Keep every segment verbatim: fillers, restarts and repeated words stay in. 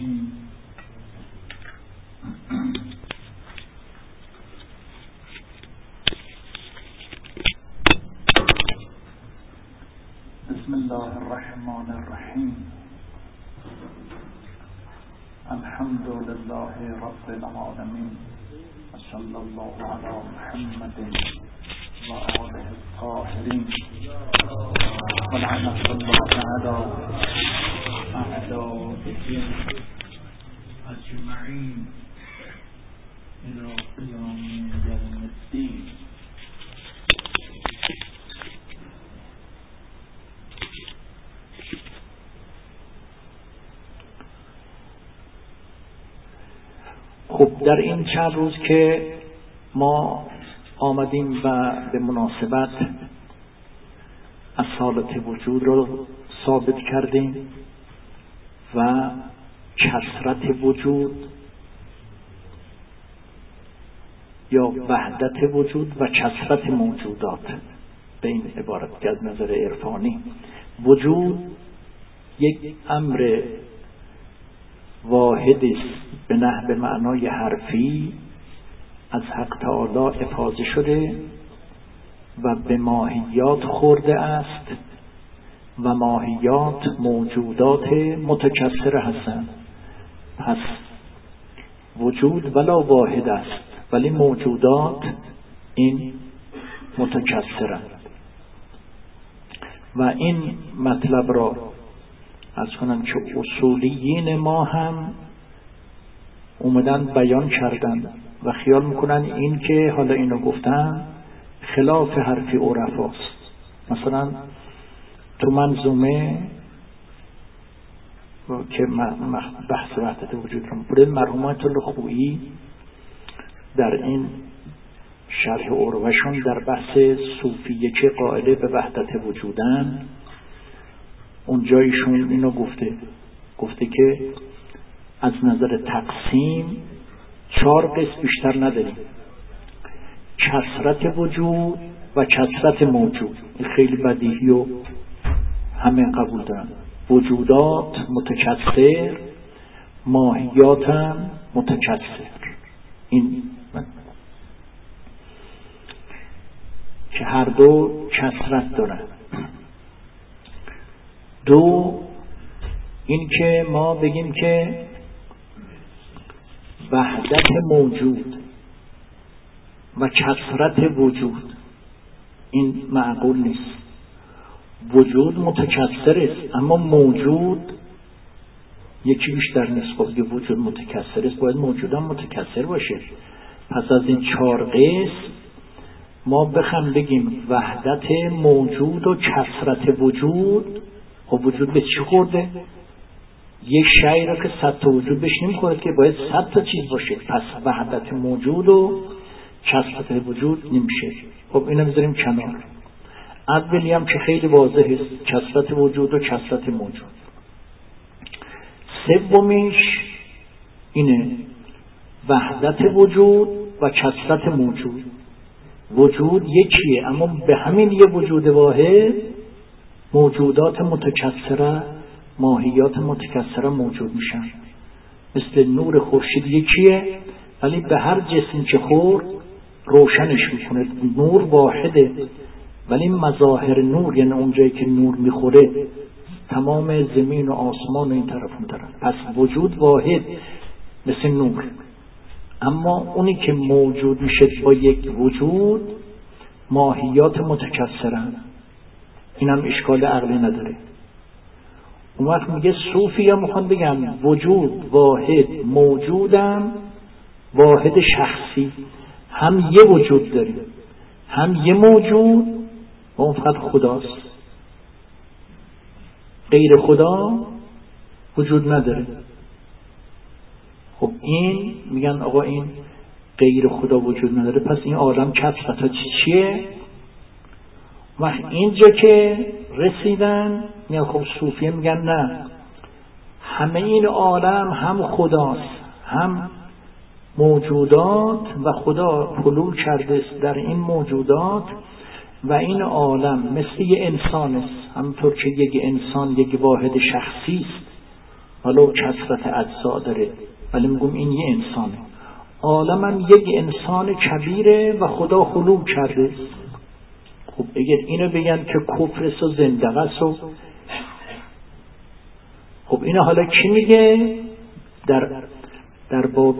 الرجيم بسم الله الرحمن الرحيم الحمد لله رب العالمين صلى الله على محمد وآله الطاهرين ولعنة الله على أعدائهم أجمعين إلى قيام يوم الدين. خب در این چند روز که ما آمدیم و به مناسبت اصالت وجود رو ثابت کردیم و کثرت وجود یا وحدت وجود و کثرت موجودات، به این عبارت که از نظر عرفانی وجود یک امر واحدی است به نحو معنای حرفی از حق تعالی افاضه شده و به ماهیات خورده است و ماهیات موجودات متکثر هستند. پس وجود ولا واحد است ولی موجودات این متکثرند و این مطلب را از کنم که اصولیین ما هم اومدن بیان کردن و خیال میکنن این که حالا اینو گفتن خلاف حرفی عرفاست. مثلا تو منظومه که بحث وحدت وجود رو می‌کنه مرحوم آیت الله خویی در این شرح عروهشون در بحث صوفیه که قائله به وحدت وجودن اونجایشون اینو گفته گفته که از نظر تقسیم چهار قسم بیشتر نداریم: کثرت وجود و کثرت موجود. این خیلی بدیهی و همه قبول دارن. وجودات متکثر، ماهیات هم متکثر. این که هر دو کثرت دارن. دو این که ما بگیم که وحدت موجود و کثرت وجود این معقول نیست. وجود متکثر است اما موجود یکی بیشتر نیست. خب که وجود متکثر است باید موجود هم متکثر باشه. پس از این چهار قسم ما بخوام بگیم وحدت موجود و کثرت وجود، خب وجود به چی خورده؟ یک شیء را که صد تا وجود بهش نمیخوره که باید صد تا چیز باشه. پس وحدت موجود و کثرت وجود نمیشه. خب اینو بذاریم کنار. اولی هم که خیلی واضح است، کثرت وجود و کثرت موجود. سومیش اینه وحدت وجود و کثرت موجود. وجود یکیه اما به همین یه وجود واحد موجودات متکثره، ماهیات متکثره موجود میشن. مثل نور خورشید یکیه ولی به هر جسمی که خورد روشنش میکنه. نور واحده ولی مظاهر نور، یعنی اونجایی که نور میخوره تمام زمین و آسمان و این طرف اون طرف. پس وجود واحد مثل نور، اما اونی که موجود میشه با یک وجود ماهیات متکثرن. این هم اشکال عقلی نداره. اون وقت میگه صوفی ها میخوان بگن وجود واحد موجودم واحد شخصی، هم یه وجود داریم هم یه موجود و اون فقط خداست. غیر خدا وجود نداره. خب این میگن آقا این غیر خدا وجود نداره پس این عالم کثرت چیه؟ و اینجا که رسیدن میگن خب صوفیه میگن نه، همه این عالم هم خداست هم موجودات و خدا حلول کرده است در این موجودات و این عالم مثل یه انسان است. همونطور که یک انسان یک واحد شخصی است ولو کثرت اجزا داره، ولی میگم این یه انسانه. عالم هم یک انسان کبیره و خدا خلق کرده. خب اگر اینو بگن که کفر و زندقه و خب اینو حالا کی میگه؟ در در باب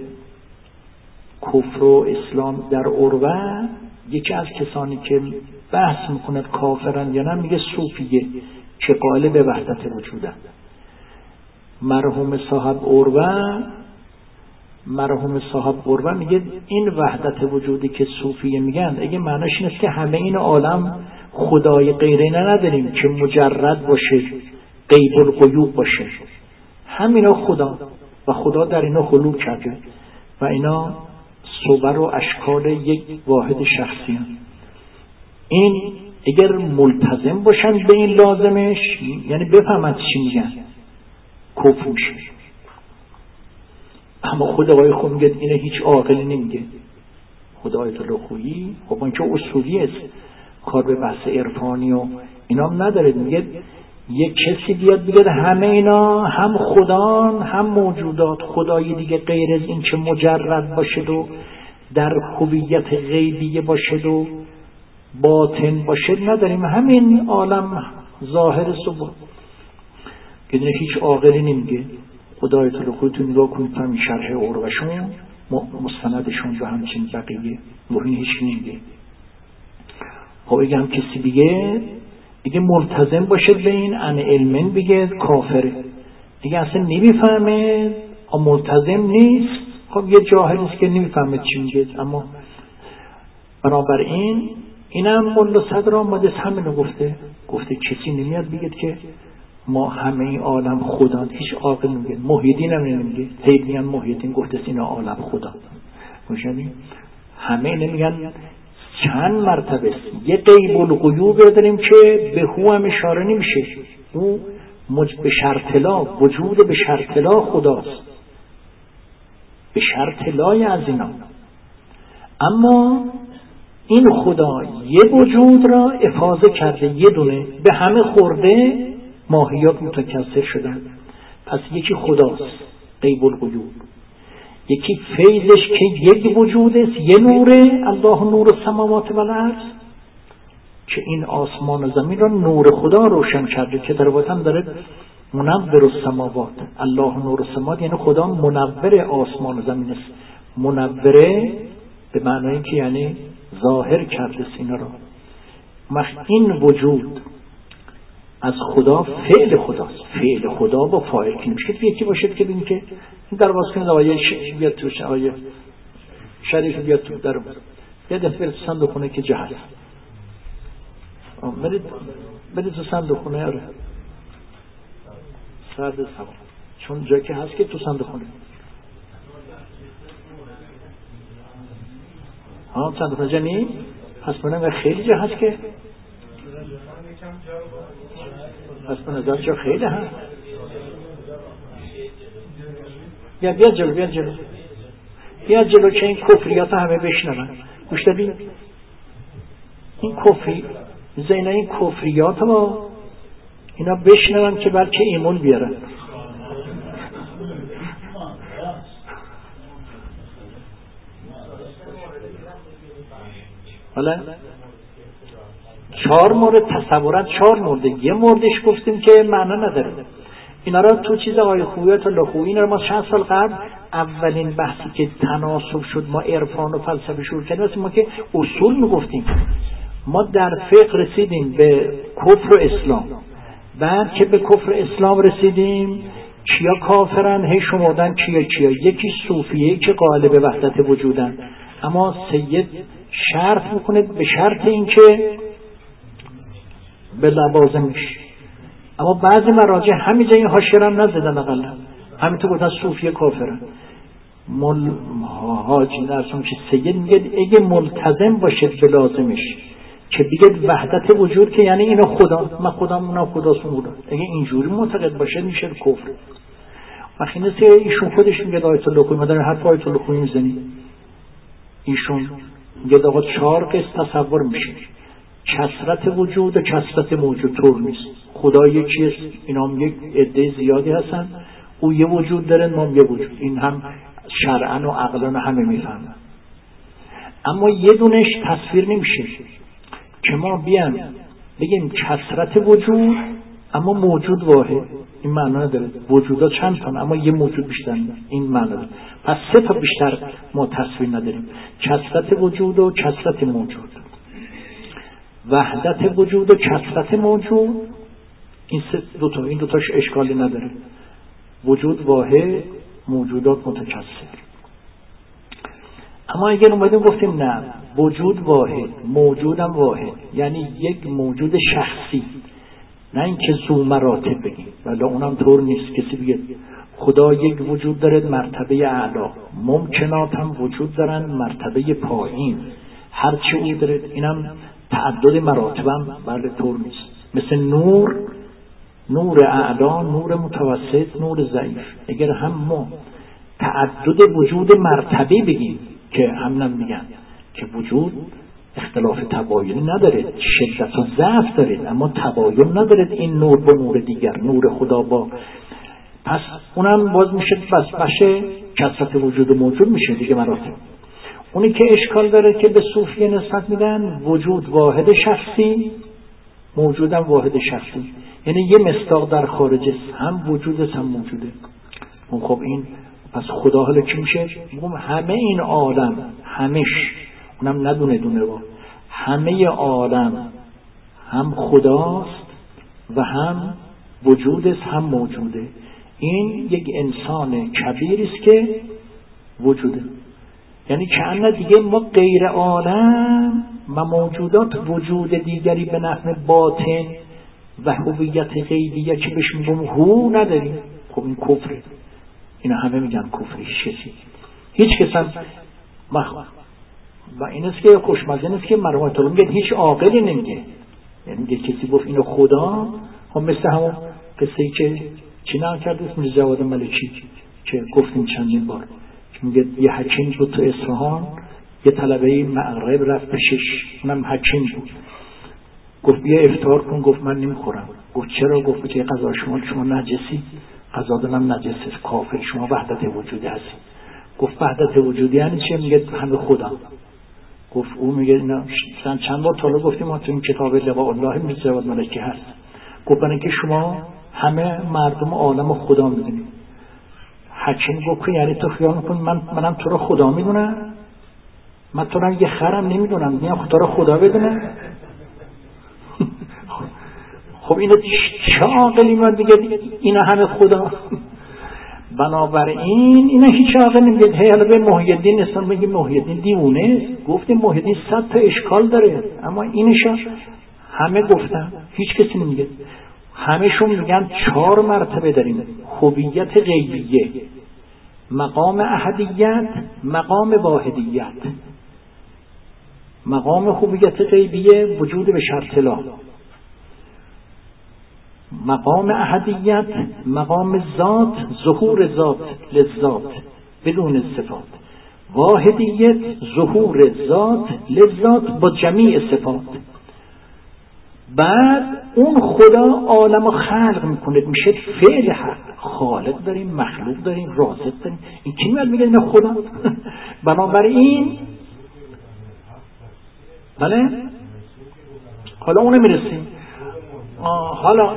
کفر و اسلام در عروه یکی از کسانی که بحث میکنه کافرن یا نه میگه صوفیه که قائل به وحدت وجودن. مرحوم صاحب عروه مرحوم صاحب عروه میگه این وحدت وجودی که صوفیه میگن اگه معنیش اینه که همه این عالم خدای غیره نداریم که مجرد باشه، غیب الغیوب باشه، همینا خدا و خدا در اینا خلق کرده و اینا صور و اشکال یک واحد شخصی هست. این اگر ملتزم باشن به این لازمش، یعنی بفهمند چی میگن، کفر میشه. اما خود آقای خود میگه اینه هیچ عاقلی نمیگه. خدا آیت الله خویی خب این که اصولی است، کار به بحث عرفانی و اینا هم نداره. میگه یک کسی بیاد بگه همه اینا هم خدان هم موجودات، خدای دیگه غیر از این که مجرد باشد و در هویت غیبیه باشد و باطن باشد نداریم، همین عالم ظاهر صبح که هیچ عاقلی نمیگه. خدای تعالی خودتون نگاه کنید تا این شرح عروهشون مستندشون و همچنین بقیه مهم هیچ نمیگه. خب اگه هم کسی دیگه دیگه ملتزم باشد به این ان علمن بگه کافره، دیگه اصلا نمیفهمه، ملتزم نیست، خب یه جاهلیست که نمیفهمه چی میگه. اما بنابراین اینم مولا صدر آمده همینو گفته گفته کسی نمیاد بگه که ما همه این عالم خدا، هیچ عاقل نمیگه. محیدین هم نمیگه، تیمیان محیدین گفته این عالم خدا میشنی. همه نمیگن چند مرتبه است. یه غیب الغیوب داریم که به هو هم اشاره نمیشه، او مج... به شرط لا، وجود به شرط لا خداست، به شرط لای از اینا. اما این خدا یه وجود را افاضه کرده، یه دونه به همه خورده، ماهیات متکثر شدن. پس یکی خداست غیب الغیوب، یکی فیضش که یک وجود است، یه نوره، الله نور السماوات و الارض، که این آسمان و زمین را نور خدا روشن کرده که در وطن داره منور السماوات، الله نور السماوات یعنی خدا منور آسمان و زمین است. منوره به معنی که یعنی ظاهر کرده اینا را. مخ این وجود از خدا فعل خداست، فعل خدا با فاعل که نمیشه یکی باشد که ببین که این در واقع کنید آیه بیاد توش، آیه شریف بیاد تو در یه دفعه صندوق خونه که جهل برید برید تو صندوق خونه آره سرد سوا، چون جایی که هست که تو صندوق خونه ها صندوق خونه جنی هست منم خیلی جا هست که پس به نظر جا خیلی هست. بیا بیا جلو بیا جلو بیا جلو که این کفریات همه بشنون. گوش دادی؟ این کفری زینه این کفریات ها اینا بشنون که بلکه ایمون بیارن. حالا چهار مورد تصورات، چهار مورد، یه موردش گفتیم که معنی نداره. اینا را تو چیز آقای خویات و لخویی اینا را ما چند سال قبل اولین بحثی که تناسب شد ما عرفان و فلسفه شروع کردیم، ما که اصول میگفتیم. ما در فقه رسیدیم به کفر و اسلام، بعد که به کفر اسلام رسیدیم کیا کافرن هی شمردن کیا کیا. یکی صوفیه که قائل به وحدت وجودن، اما سید شرط میکنه به شرط این که به لوازمش. اما بعضی مراجع همینجا این حاشیه هم نزدن، اقلا همینطور گفتن صوفیه کافرن. مل حاجی نرسون که سید میگه اگه ملتزم باشه به لازمش که بگه وحدت وجود که یعنی اینا خدا، من خودم اونا خداست بودن، اگه اینجوری معتقد باشه میشه کفر. وقتی نسیه ایشون خودش میگه آیت الله خویی، ما داریم حرف آیت الله خویی میزنیم، ایشون میگه آقا چهار قسم تصور میشه، کثرت وجود و کثرت موجود طور نیست. خدا یکی است، اینا هم یک عده زیادی هستن، او یه وجود داره، ما یه وجود. این هم شرعاً و عقلاً همه میفهمن. اما یه دونش تصویر نمیشه که ما بیان بگیم کثرت وجود اما موجود واحد. این معنا نداره. وجودا چند تا اما یه موجود بیشتر نیست. این معنا داره. پس سه تا بیشتر ما تصویر نداریم: کثرت وجود و کثرت موجود، وحدت وجود و کثرت موجود. این سه دو تا، این دو تاش اشکالی نداره. وجود واحد، موجودات متکثر. اما اگر اومدیم گفتیم نه، وجود واحد، موجودم واحد، یعنی یک موجود شخصی، نه اینکه ذو مراتب بگیم، ولی اونم طور نیست. کسی بگه خدا یک وجود داره مرتبه اعلا، ممکنات هم وجود دارن مرتبه پایین، هرچی او داره. اینم تعدد مراتبم، بله طور نیست. مثل نور، نور اعلا، نور متوسط، نور ضعیف. اگر هم ما تعدد وجود مرتبه بگیم که هم نمیگن که وجود اختلاف تباینی نداره، شدت و ضعف داره، اما تباین نداره. این نور با نور دیگر، نور خدا با، پس اونم باز میشه بس باشه کثرت وجود موجود میشه دیگه مراتب. اونی که اشکال داره که به صوفیه نسبت میدن وجود واحد شخصی، موجودم واحد شخصی، یعنی یه مصداق در خارج است، هم وجود است هم موجوده. خب این پس خدا حالا چی میشه؟ میگم همه این عالم، همش، اونم ندونه دونه با، همه عالم هم خداست و هم وجود است هم موجوده. این یک انسان کبیر است که وجوده، یعنی که دیگه ما غیر عالم و موجودات وجود دیگری به نحو باطن و هویت غیبیه که بهش میگم هو نداریم. خب این کفره. اینا همه میگن کفر. هیچ کسی هیچ کس هم مخ... و این است که خوشمزه نیست که مرحوم آیت الله میگه هیچ عاقلی نمیگه. یعنی میگه کسی گفت اینو خدا، هم مثل همون قصه‌ای که چی نقل کرده اسم جواد ملکی که گفتیم چندین بار، که میگه یه حکیم بود تو اصفهان، یه طلبه مغرب رفت پیشش، اونم حکیم بود، گفت بیا افطار کن. گفت من نمیخورم. گفت چرا؟ گفت که غذا شما شما نجسی، غذا دونم نجسه، کافر، شما وحدت وجودی هستی. گفت وحدت وجودی یعنی چه؟ میگه همه خدا. گفت او میگه نه چند بار طالب گفتیم ما تو این کتاب لقاء الله میرزا جواد ملکی هست. گفت برای اینکه شما همه مردم عالم خدا میدونید. حکیم گفت یعنی تو خیال میکن من منم تو رو خدا میدونم؟ من تو رو یه خرم نمیدونم، میام تو رو خدا بدونم؟ خب اینو چه عاقلی من دیگه اینا همه خدا؟ بنابراین اینا هیچ عاقل نمیگه. هی حالا به محی الدین نسبت میگه محی الدین دیوونه. گفتیم محی الدین صد تا اشکال داره، اما اینش همه گفتن، هیچ کسی نمیگه. همه‌شون میگن چهار مرتبه داریم: هویت غیبیه، مقام احدیت، مقام واحدیت. مقام هویت غیبیه وجود به شرط لا، مقام احدیت مقام ذات، ظهور ذات لذات بدون صفات، واحدیت ظهور ذات لذات با جمیع صفات. بعد اون خدا عالم رو خلق میکنه، میشه فعل حق. خالق داریم، مخلوق داریم، رازق داریم. این کی میاد میگه اینا خدا؟ بنابراین بله حالا اون میرسیم. حالا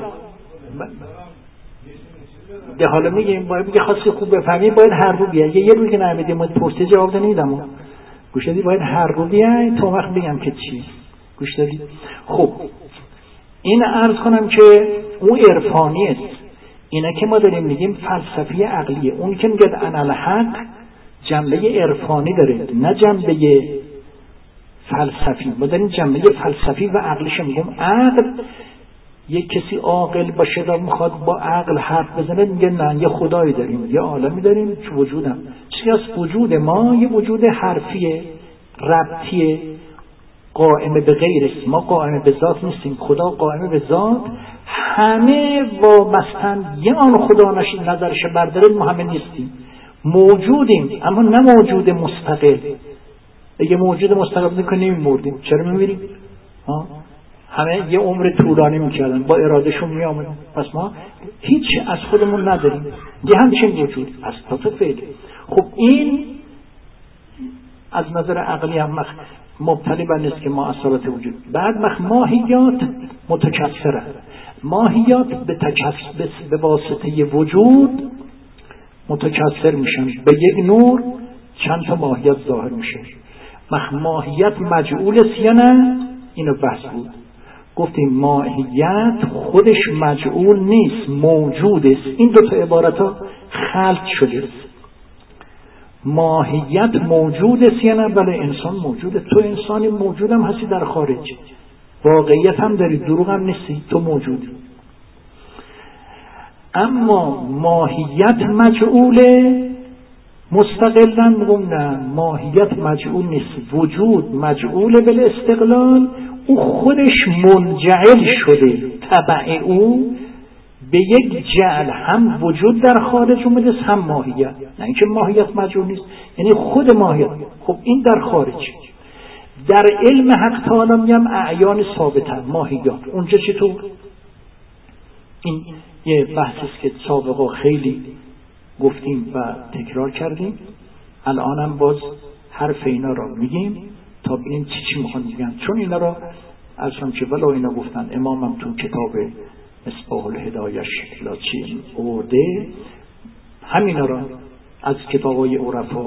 ده حالا میگیم باید میگه خاصی خوب بفهمی باید هر رو بیای. یه روی که نمیدیم ما پرسه جواب نمیدم. گوش دادی؟ باید هر رو بیای تا وقت بگم که چی. گوش دادی؟ خب این عرض کنم که اون عرفانی است. اینا که ما داریم میگیم فلسفی عقلیه. اون که میگه انا الحق جنبه عرفانی داره، نه جنبه فلسفی. ما داریم جنبه فلسفی و عقلیش میگم. عقل یک کسی عاقل باشه و میخواد با عقل حرف بزنه، میگه نه یه خدایی داریم، یه عالمی داریم که وجودم چیزی از وجود ما یه وجود حرفیه، ربطیه، قائم به غیر است. ما قائم به ذات نیستیم، خدا قائم به ذات. همه وابستن یه آن خدا نشید نظرش برداره، ما همه نیستیم، موجودیم اما نه موجود مستقل. اگه موجود مستقل بودیم که نمیمردیم. چرا میمیریم؟ همه یه عمر طولانی میکردن، با ارادهشون میامدن. پس ما هیچ از خودمون نداریم، یه همچین وجود از تا تو فعل. خب این از نظر عقلی هم مخ... مبتنی بر نیست که ما اصالت وجود. بعد مخ ماهیات متکثره، ماهیات به تکثر به واسطه وجود متکثر میشن، به یک نور چند تا ماهیت ظاهر میشه. مخ ماهیت مجعول است یا نه؟ اینو بحث بود. گفتیم ماهیت خودش مجعول نیست، موجود است. این دو تا عبارت ها خلط شده است. ماهیت موجود است یا نه؟ بله انسان موجوده. تو انسانی موجود هم هستی در خارج، واقعیت هم داری، دروغ هم نیستی، تو موجودی. اما ماهیت مجعوله مستقلا؟ میگم نه، ماهیت مجعول نیست، وجود مجعوله بالاستقلال. او خودش منجعل شده، تبع او به یک جعل هم وجود در خارج اومده هم ماهیت. نه اینکه ماهیت مجعول نیست، یعنی خود ماهیت. خب این در خارج. در علم حق تعالی میگم اعیان ثابته، ماهیات. اونجا چطور؟ این یه بحثی است که سابقا خیلی گفتیم و تکرار کردیم. الانم باز حرف اینا را میگیم تا ببینیم چی چی میخوان بگن، چون اینا را اصلا چه ولا اینا گفتن. امامم تو کتاب مصباح الهدایش لاچی ارده همینا را از کتابای عرفا.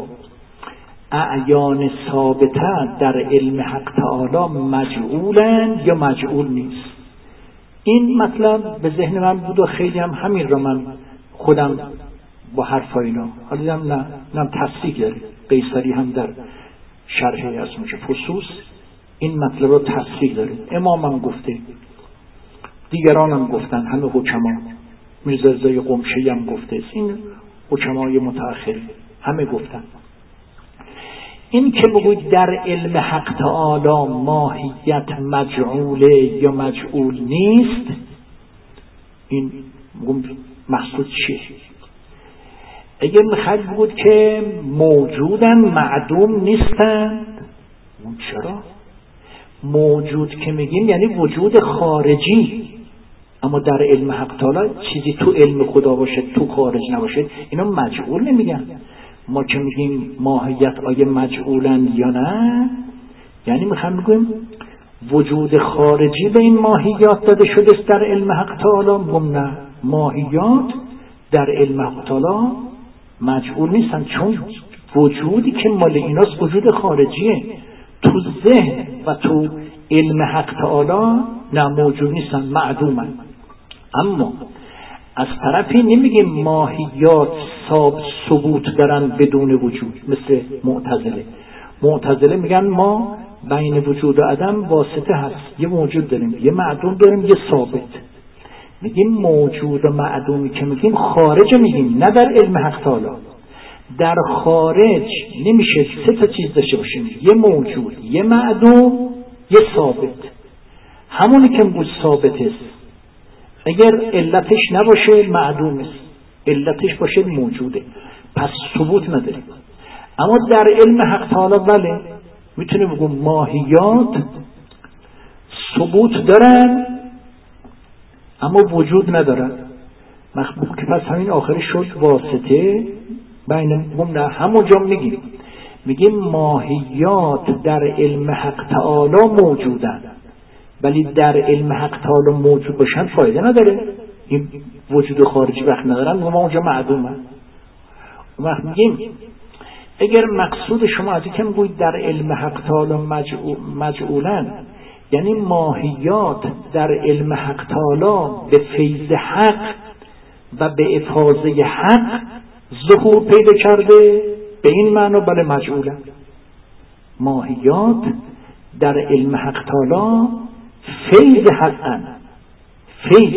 اعیان ثابته در علم حق تعالی مجعولن یا مجعول نیست. این مطلب به ذهن من بود و خیلی هم همین را من خودم با حرف اینا حالا دیدم نه نم تصدیق داره. قیصری هم در شرح از اونجا فصوص این مطلب رو تصدیق داره. امامم گفته، دیگران هم گفتن، همه حکما، میرزا رضای قمشی هم گفته، این حکمای متأخر همه گفتن. این که بگوید در علم حق تعالی ماهیت مجعوله یا مجعول نیست، این مقصود چیه؟ اگر میخواد بود که موجودن معدوم نیستن، اون چرا؟ موجود که میگیم یعنی وجود خارجی، اما در علم حق تعالی چیزی تو علم خدا باشه تو خارج نباشه اینا مجعول نمیگن. ما که میگیم ماهیت آیا مجعولن یا نه، یعنی میخوام بگیم وجود خارجی به این ماهیات داده شده است در علم حق تعالی. میگم نه، ماهیات در علم حق تعالی مجعول نیستن، چون وجودی که مال ایناست وجود خارجیه، تو ذهن و تو علم حق تعالی نه موجود نیستن، معدومن. اما از طرفی نمیگیم ماهیات ثابت ثبوت دارن بدون وجود، مثل معتزله. معتزله میگن ما بین وجود و عدم واسطه هست، یه موجود داریم، یه معدوم داریم، یه ثابت. میگیم موجود و معدومی که میگیم خارج میگیم، نه در علم حق تعالی. در خارج نمیشه سه تا چیز داشته باشیم، یه موجود، یه معدوم، یه ثابت. همونی که میگوش ثابت است، اگر علتش نباشه معدوم است، علتش باشه موجوده، پس ثبوت نداره. اما در علم حق تعالی بله میتونیم بگم ماهیات ثبوت دارن اما وجود ندارن. مخبوب که پس همین آخرش شد واسطه بین بگم نه همونجا میگیم میگیم ماهیات در علم حق تعالی موجودن، ولی در علم حق تعالی موجود باشن فایده نداره، این وجود خارجی وقت ندارن، ما اونجا معدومه. وقت میگیم اگر مقصود شما از اینکه میگوید در علم حق تعالی مجعول مجعولن، یعنی ماهیات در علم حق تعالی به فیض حق و به افاضه حق ظهور پیدا کرده، به این معنی بله مجعولن. ماهیات در علم حق تعالی فیض حقن، فیض،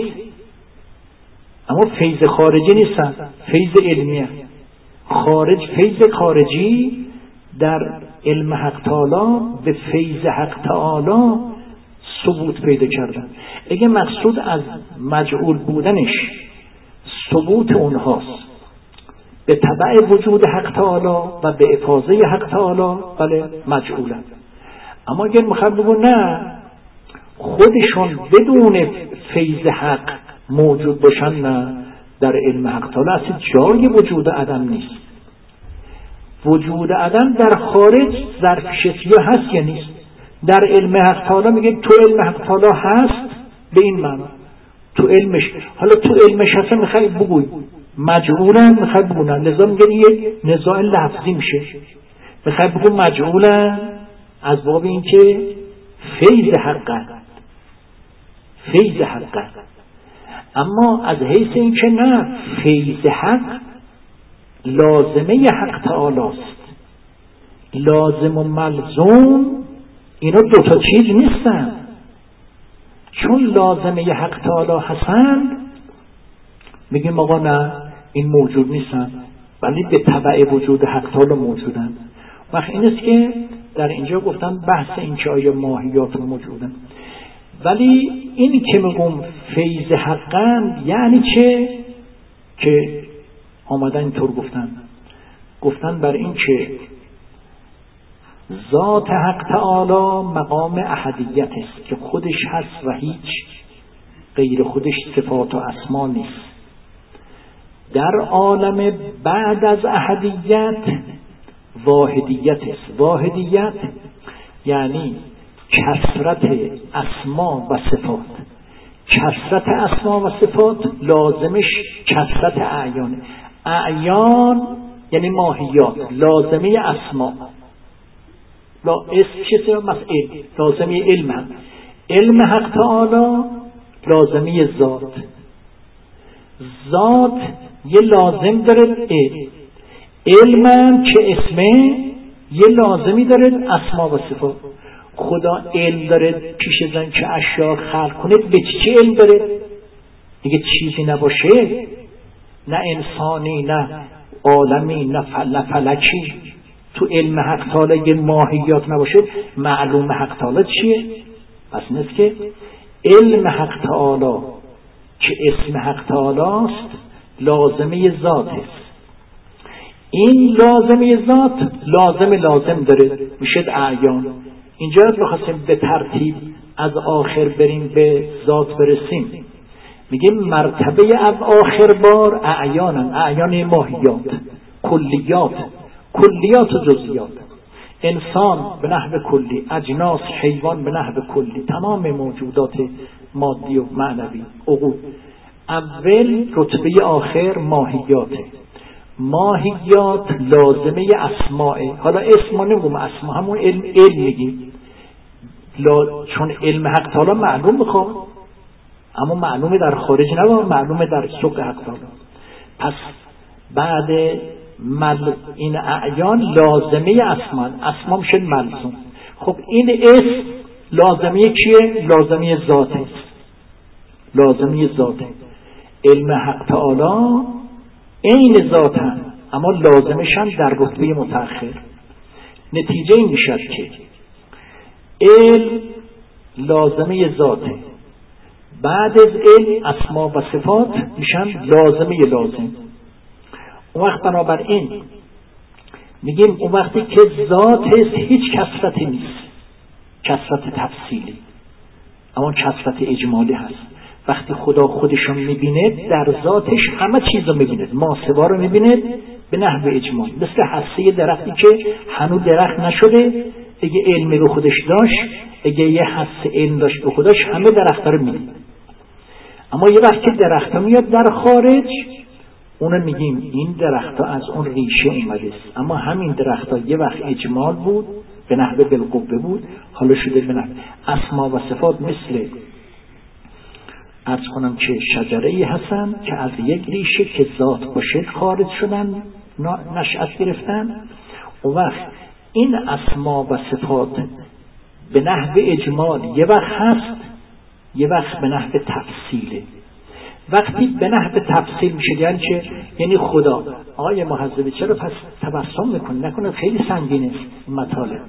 اما فیض خارجی نیستن، فیض علمیه. خارج فیض خارجی در علم حق تعالی به فیض حق تعالی ثبوت پیدا کردن. اگه مقصود از مجعول بودنش ثبوت اونهاست به تبع وجود حق تعالی و به افاضه حق تعالی، بله مجعولن. اما اگر میخواد بگو نه خودشون بدون فیض حق موجود باشن، نه، در علم حق تعالی اصلا جای وجود عدم نیست. وجود عدم در خارج ظرف شکلی هست یا نیست؟ در علم حق تعالی میگه تو علم حق تعالی هست به این معنی تو علمش. حالا تو علمش هست میخوای بگوی مجعولن، میخوای بگونن، لذا میگه یه نزاع لفظی میشه. میخوای بگو مجعولن از باب این که فیض حقه فیض حقه اما از حیث این که نه، فیض حق لازمه حق تعالی است. لازم و ملزوم اینا دوتا چیز نیستن. چون لازمه حق تعالی هستند میگیم آقا نه این موجود نیستن، ولی به تبع وجود حق تعالی موجودن. وقت این است که در اینجا گفتن بحث این که آیا ماهیات موجودن. ولی این که میگم فیض حقن یعنی چه؟ که آمدن اینطور گفتن گفتن بر این که ذات حق تعالی مقام احدیت است که خودش هست و هیچ غیر خودش صفات و اسما نیست. در عالم بعد از احدیت واحدیت است. واحدیت یعنی کثرت اسما و صفات. کثرت اسما و صفات لازمش کثرت اعیان. اعیان یعنی ماهیات، لازمه اسما. لا اسم چیزی مثل علم، لازمه علم هم. علم حق تعالی لازمه ذات. ذات یه لازم داره علم. علم هم که اسمه یه لازمی داره اسما و صفات. خدا علم داره پیش زن که اشیاء خلق کنه، به چی علم داره؟ دیگه چیزی نباشه، نه انسانی نه عالمی نه فل فلکی، تو علم حق تعالی یه ماهیات نباشه، معلوم حق تعالی چیه؟ پس نیست که علم حق تعالی که اسم حق تعالی است لازمه ذات است. این لازمه ذات لازم لازم داره میشه اعیان. اینجا بخواستیم به ترتیب از آخر بریم به ذات برسیم، میگیم مرتبه از آخر بار اعیانن. اعیان ماهیات، کلیات، کلیات و جزئیات. انسان به نحو کلی، اجناس، حیوان به نحو کلی، تمام موجودات مادی و معنوی، عقول. اول رتبه آخر ماهیاته. ماهیات لازمه اسماء. حالا اسم نمیگم، اسما همون علم علم میگیم، چون علم حق تعالی معلوم میخواد، اما معلومه در خارج نه، معلومه در سوق حق تعالی. پس بعد مل... این اعیان لازمه اسما، اسما میشه ملزوم. خب این اسم لازمه کیه؟ لازمه ذات است. لازمه ذات. علم حق تعالی این ذات هم، اما لازمش هم در رتبه متأخر. نتیجه این میشه که علم لازمه ذاته، بعد از علم اسما و صفات میشن لازمه لازم. اون وقت بنابراین میگیم اون وقتی که ذات است هیچ کثرتی نیست، کثرت تفصیلی، اما کثرت اجمالی هست. وقتی خدا خودشون میبینه در ذاتش همه چیز رو میبینه، ماسوا رو میبینه به نحو اجمال. مثل حسه درختی که هنوز درخت نشده، اگه علمی رو خودش داشت، اگه یه حسه علم داشت به خودش، همه درخت رو میبینه. اما یه وقت که درخت میاد در خارج، اونو میگیم این درخت از اون ریشه اومده است. اما همین درخت یه وقت اجمال بود، به نحو بالقوه بود، حالا شده به نحو اسما و صفات. مثل عرض کنم که شجره‌ای هستن که از یک ریشه که ذات باشه خارج شدن، نشأت گرفتن. اون وقت این اسما و صفات به نحو اجمال یه وقت هست، یه وقت به نحو تفصیله. وقتی به نحو تفصیل میشه یعنی چه؟ یعنی خدا آقای محذبی چرا پس تبسم میکنه؟ نکنه خیلی سنگین است این مطالب.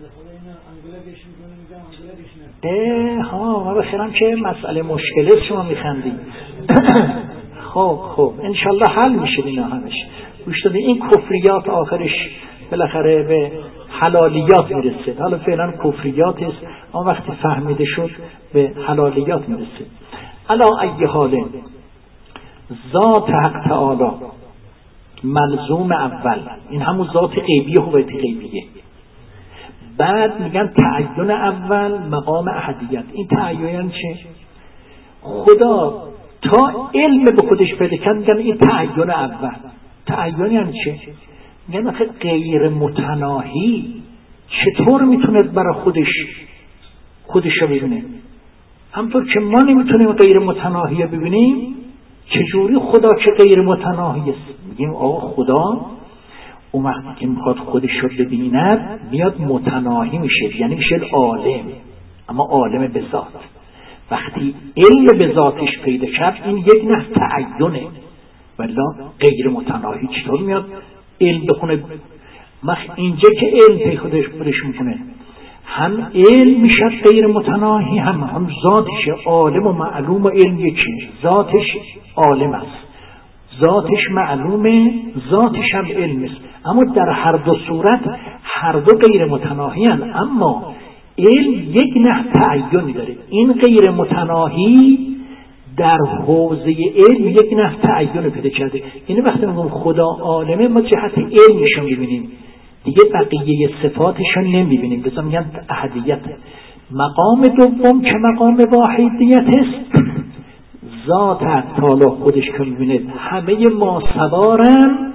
اه ها ما بخیرم که مسئله مشکله شما میخندید. خب خب انشالله حل میشه اینا همش. گوش دادی این کفریات آخرش بالاخره به حلالیات میرسه. حالا فعلا کفریات است، اما وقتی فهمیده شد به حلالیات میرسه. علا ای حال ذات حق تعالی ملزوم اول، این همون ذات غیبی هویت غیبیه. بعد میگن تعین اول مقام احدیت. این تعین چه؟ خدا تا علم به خودش پیدا کرد میگن این تعین اول. تعین یعنی چه؟ میگن آخه غیر متناهی چطور میتونه برای خودش خودش رو ببینه؟ همطور که ما نمیتونیم غیر متناهی ببینیم، چجوری خدا که غیر متناهی است؟ میگیم آقا خدا اون وقتی که میخواد خودش رو ببیند میاد متناهی میشه، یعنی میشه عالم، اما عالم به ذات. وقتی علم به ذاتش پیدا کرد این یک نه تعینه، ولی غیر متناهی چطور میاد علم بخونه؟ مخ اینجا که علم پی خودش برش میکنه، هم علم میشه غیر متناهی، هم هم ذاتش عالم و معلوم و علم یکی. ذاتش عالم است، ذاتش معلومه، ذاتش هم علم است، اما در هر دو صورت هر دو غیر متناهی هستند. اما علم یک نه تعینی داره. این غیر متناهی در حوزه علم یک نه تعین پیدا کرده. یعنی وقتی میگم خدا عالمه ما جهت علمش رو میبینیم، دیگه بقیه صفاتش رو نمیبینیم، لذا میگن احدیت. مقام دوم که مقام واحدیت است، ذات تعالی خودش که میبینه همه ما سوارم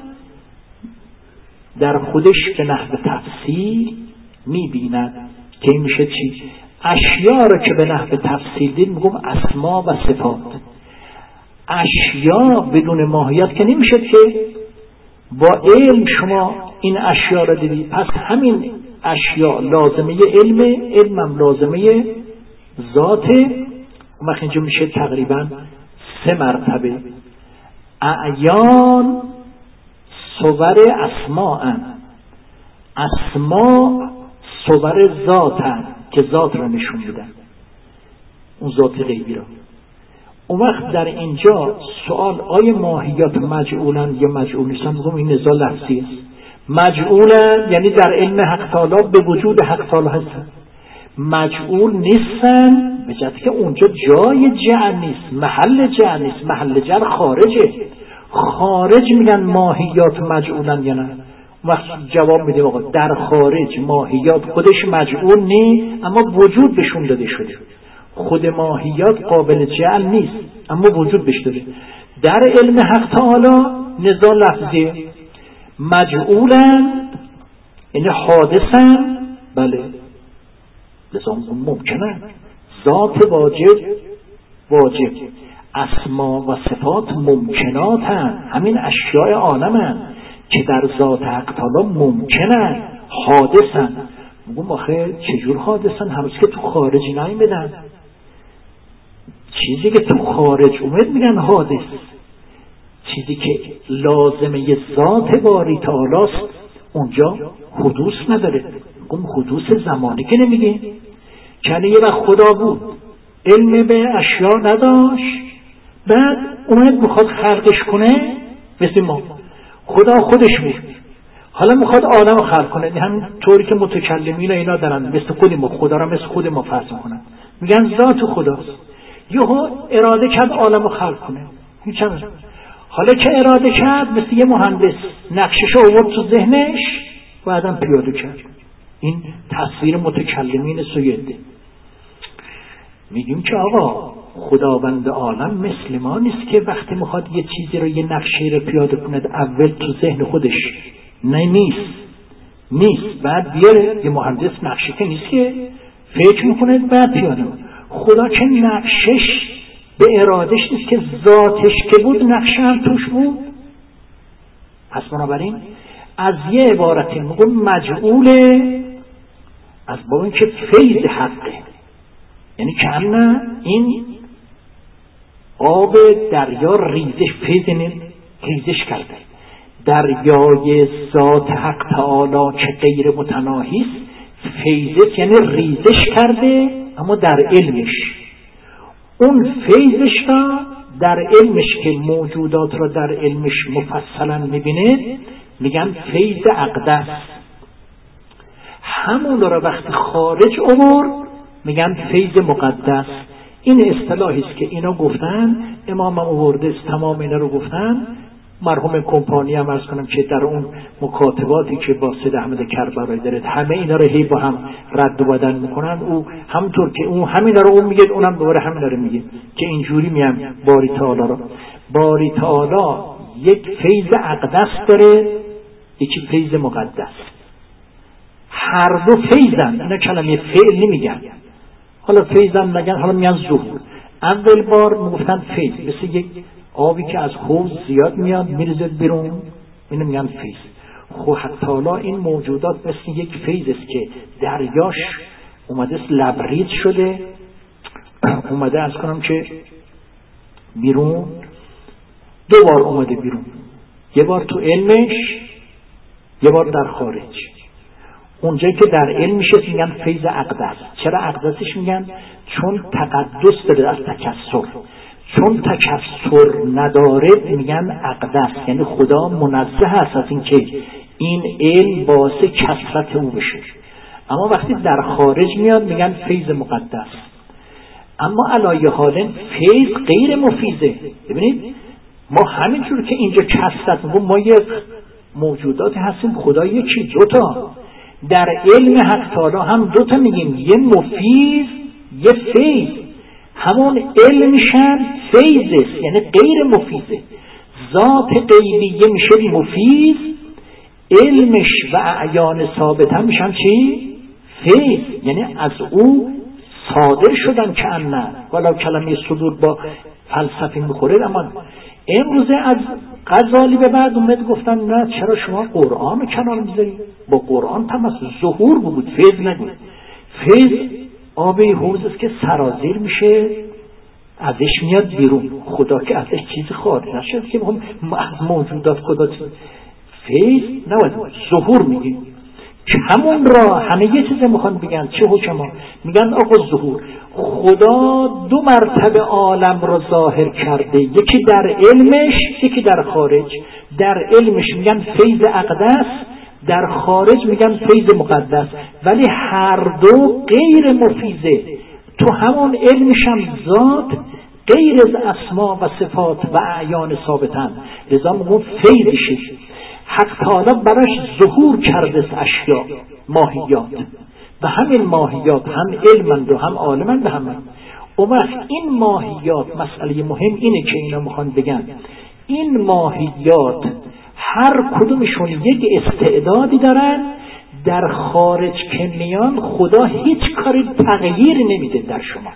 در خودش به نحو تفصیل میبیند. که میشه چی؟ اشیا رو که به نحو تفصیل دید میگم اسما و صفات. اشیا بدون ماهیت که نمیشه که با علم شما این اشیا رو دیدید، پس همین اشیا لازمه علم، علمم لازمه ذاته. اون وقت اینجا میشه تقریبا سه مرتبه. اعیان صور اسماء، اسماء صور ذاتن که ذات را نشون میدن، اون ذات غیبی را. اون وقت در اینجا سوال آیا ماهیات مجعولن یا مجعول نیستن؟ میگم این نزاع لفظی است. مجعولن یعنی در علم حق تعالی به وجود حق تعالی هستن، مجعول نیستن به جهتی که اونجا جای جعل نیست، محل جعل نیست، محل جعل خارجه. خارج میگن ماهیات مجعولن یا نه؟ وقت جواب میده آقا در خارج ماهیات خودش مجعول نیست، اما وجود بهشون داده شده. خود ماهیات قابل جعل نیست اما وجود بهش داده. در علم حق تعالی نزاع لفظی، مجعولن یعنی حادثن، بله لذا ممکنه ذات واجب واجب، اسما و صفات ممکنات هم، همین اشیاء عالمن که در ذات حق تعالی ممکنن، حادثن. میگم آخه چجور حادثن؟ هنوز که تو خارج نیامدن، چیزی که تو خارج اومد میگن حادث. چیزی که لازمه ذات باری تعالی است اونجا حدوث نداره. میگم حدوث زمانی که نمیگه، کنه یه وقت خدا بود علم به اشیا نداشت، بعد اومد میخواد خلقش کنه، مثل ما خدا خودش بود حالا میخواد عالم رو خلق کنه. همین طوری که متکلمین اینا دارن مثل خود ما خدا را مثل خود ما فرض کنن، میگن ذات خداست، یهو اراده کرد عالم رو خلق کنه. هیچ هم حالا که اراده کرد مثل یه مهندس نقشش رو آورد تو ذهنش و بعدم پیاده کرد. این تصویر متکلمین سویده. میگیم که آقا خداوند عالم مثل ما نیست که وقتی میخواد یه چیزی رو یه نقشه رو پیاده کند اول تو ذهن خودش نه نیست نیست بعد بیاره. یه مهندس نقشه که نیست که فکر میکنه بعد پیاده کنه. خدا که نقشش به ارادش نیست که ذاتش که بود نقشه هم توش بود. پس بنابراین از یه عبارتی میگم مجعوله از با این که فیض حقه، یعنی که نه این آب دریا ریزش فیض ریزش کرده. دریای ذات حق تعالی که غیر متناهی است فیضش یعنی ریزش کرده، اما در علمش اون فیضش را در علمش که موجودات را در علمش مفصلا میبینه میگن فیض اقدس. همون رو وقتی خارج آورد میگن فیض مقدس. این اصطلاحی است که اینا گفتن، امام هم آورده تمام اینا رو گفتن. مرحوم کمپانی هم عرض کنم که در اون مکاتباتی که با سید احمد کربلایی داره همه اینا رو هی با هم رد و بدل میکنن. او همونطور که اون همینا رو اون میگه، اونم دوباره همینا رو میگه که اینجوری میام باری تعالی رو. باری تعالی یک فیض اقدس داره، یکی فیض مقدس. هر دو فیضن. اینا کلمه فعل نمیگن، حالا فیضن نگن، حالا میگن ظهور. اول بار میگفتن فیض، مثل یک آبی که از حوض زیاد میاد میریزه بیرون، اینو میگن فیض. خب حتی حالا این موجودات مثل یک فیض است که دریاش اومده لبریز شده، اومده از کنم که بیرون، دو بار اومده بیرون، یه بار تو علمش، یه بار در خارج. اونجایی که در علم میشه میگن فیض اقدس. چرا اقدسش میگن؟ چون تقدس داره از تکثر. چون تکثر نداره میگن اقدس، یعنی خدا منزه است از این که این علم باعث کثرت او بشه. اما وقتی در خارج میاد میگن فیض مقدس. اما علایه حال فیض غیر مفیضه. ببینید ما همینجور که اینجا کثرت میگم، ما یک موجودات هستیم، خدا یکی، دوتا. در علم حق تعالی هم دوتا میگیم، یه مفیض یه فیض. همون علمشن فیض است، یعنی غیر مفیضه. ذات غیبیه میشه مفیض، علمش و اعیان ثابت هم میشن چی؟ فیض، یعنی از او صادر شدن که نه. والا کلمه صدور با فلسفه میخوره. اما امروزه از غزالی به بعد اومد گفتن نه، چرا شما قرآن رو کنار میذارید؟ با قرآن تماس ظهور بود، فیض نگید. فیض آب حوض است که سرازیر میشه، ازش میاد بیرون. خدا که ازش چیزی خارج نشد که هم موجودات خدا چیز. فیض نباید ظهور میگیم که همون را همه یه چیز میخوان بگن. چه حکما میگن آقا ظهور. خدا دو مرتبه عالم را ظاهر کرده، یکی در علمش، یکی در خارج. در علمش میگن فیض اقدس، در خارج میگن فیض مقدس، ولی هر دو غیر مفیضه. تو همون علمش هم ذات غیر از اسما و صفات و اعیان ثابتن، لذا میگن فیضشه. حق تعالی براش ظهور کرده است اشیا، ماهیات، و همین ماهیات هم علمند و هم عالمند و هم من. اون وقت این ماهیات، مسئله مهم اینه که اینا میخوان بگن این ماهیات هر کدومشون یک استعدادی دارن، در خارج که میان خدا هیچ کاری تغییر نمیده در شما.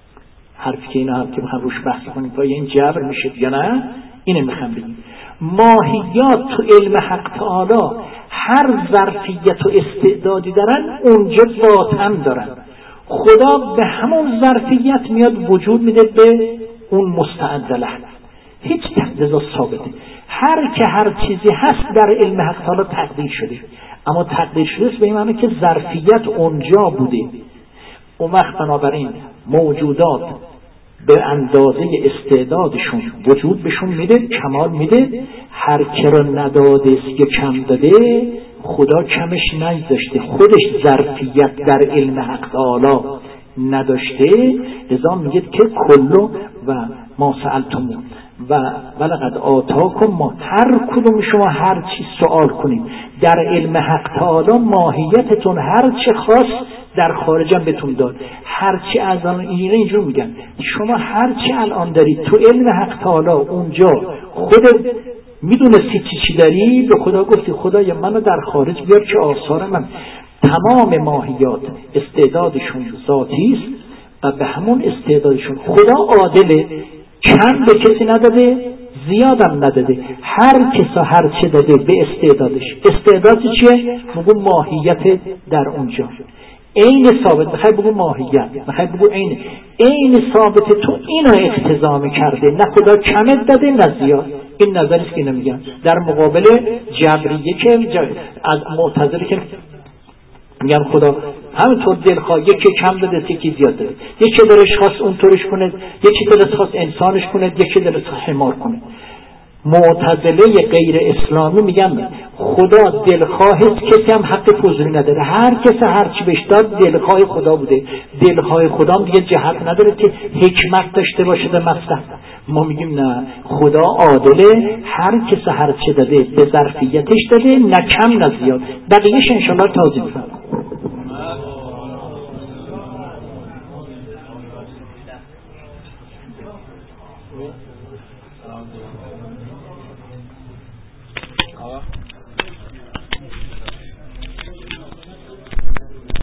حرفی که اینا هم که میخوان روش بحث کنیم پای این جبر میشه یا نه، اینه میخوام بگیم. ماهیات تو علم حق تعالی هر ظرفیت و استعدادی دارن، اونجا ذاتن دارن. خدا به همون ظرفیت میاد وجود میده به اون مستعد له، هیچ تقدیرات ثابته. هر که هر چیزی هست در علم حق تعالی تقدیر شده، اما تقدیر شده به این معنی که ظرفیت اونجا بوده. اون وقت بنابراین موجودات به اندازه استعدادشون وجود بهشون میده، کمال میده. هر که را نداده یا کم داده، خدا کمش نگذاشته، خودش ظرفیت در علم حق تعالی نداشته. لذا میگه که کلو و ما سألتم و ولقد آتاکم ما، هر کدوم شما هر چی سوال کنید در علم حق تعالی ماهیتتون هر چه خاص در خارجم بهتون داد. هر چی از آن اینه اینجور میگن شما هر چی الان دارید تو علم حق تعالی اونجا خودت میدونستی چی چی داری، به خدا گفتی خدایا منو در خارج بیار که آثار من. تمام ماهیات استعدادشون ذاتی است و به همون استعدادشون خدا عادله، کم به کسی نداده، زیادم نداده. هر کسا هر چه داده به استعدادش. استعداد چیه؟ بگو ماهیت در اونجا عین ثابت. میخوای بگو ماهیت، میخوای بگو عین عین ثابت. تو اینو اقتضا کرده، نه خدا کمت داده نه زیاد. این نظریست که نمیگن در مقابل جبریه که از معتزله که میگن خدا همینطور دلخواه، یکی کم داده یکی زیاد داده، یکی دلش خواست اونطورش کنه، یکی دلش خواست انسانش کنه، یکی دلش خواست حمار کنه. معتزله غیر اسلامی میگن خدا دلخواه است، کسی هم حق فضولی نداره، هر کسی هر چی بهش داد دلخواه خدا بوده. دلخواه خدا هم دیگه جهت نداره که حکمت داشته باشه به مصلحت. ما میگیم نه، خدا عادله، هر کسی هر چی داده به ظرفیتش داده، نه کم نه زیاد. بقیه‌اش انشالله توضیح می‌دم.